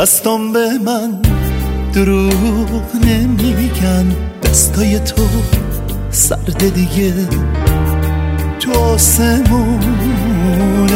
دستم به من دروغ نمیگن، دستای تو سرد دیگه، تو آسمون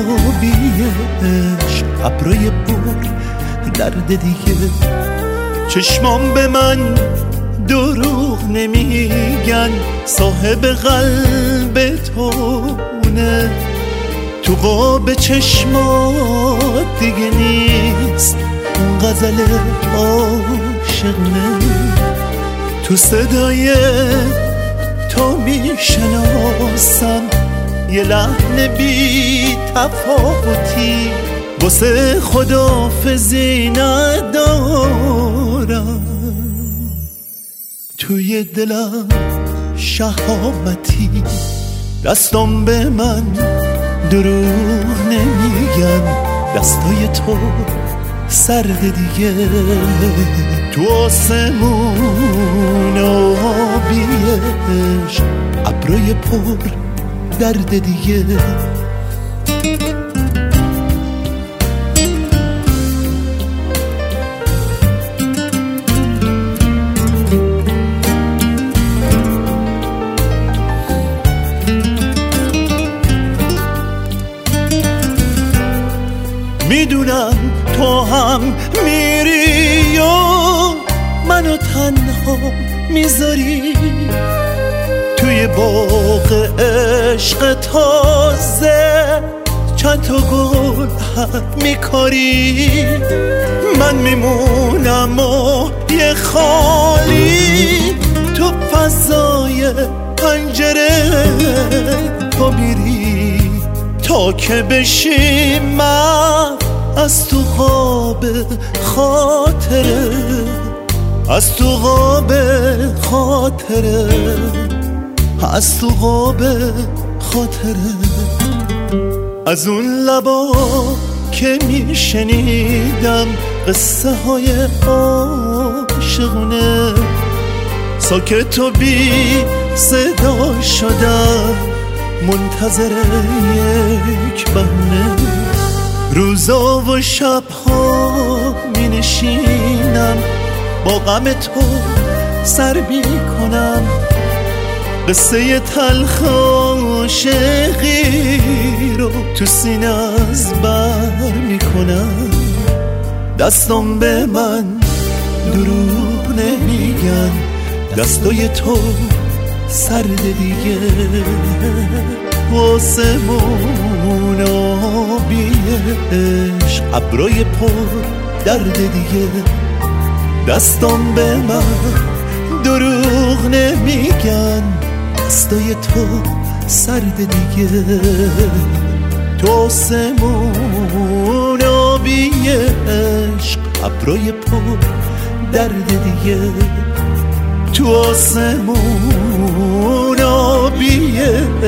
آبیش ابرای پر درد دیگه. چشمام به من دروغ نمیگن، صاحب قلب تونه، تو قاب چشمات دیگه نیست اون غزل عاشقونه. تو صدای تو میشناسم یه لحن بی تفاوتی، واسه خداحافظی ندارم، توی دلم شهامتی. دستم به من دروغ نمیگن، دستای تو سرد دیگه، تو آسمون آبیش ابرای پر درد دیگه. میدونم تو هم میری و منو تنها میذاری، توی باغ عشق تازه چند تا گل میکاری. من میمونم و یه خالی تو فضای پنجره، تو میری تا که بشی من از تو خواب خاطره، از تو خواب خاطره، از تو خواب خاطره. از اون لبا که میشنیدم قصه های عاشقونه، ساکت و بی صدا شدم منتظر یک بهونه. روزا و شبها می نشینم با غم تو سر می کنم، قصه تلخ عاشقی رو تو سینه از بر می کنم. دستم به من دروغ نمیگن، دستای تو سرد دیگه، آسمون آبیش ابرای پر درد دیگه. دستم به من دروغ نمیگن، دستای تو سرد دیگه، تو آسمون آبیش ابرای پر درد دیگه، تو آسمون آبیش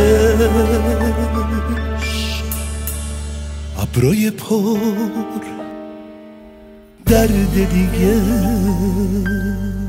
ابرای پر درد دیگه.